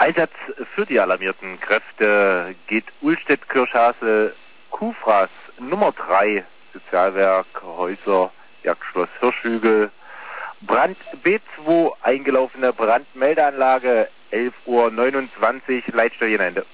Einsatz für die alarmierten Kräfte geht Ullstedt-Kirchhase, Kufras Nummer 3, Sozialwerk, Häuser, Jagdschloss Hirschhügel. Brand B2, eingelaufene Brandmeldeanlage, 11:29 Uhr, Leitstelle Ende.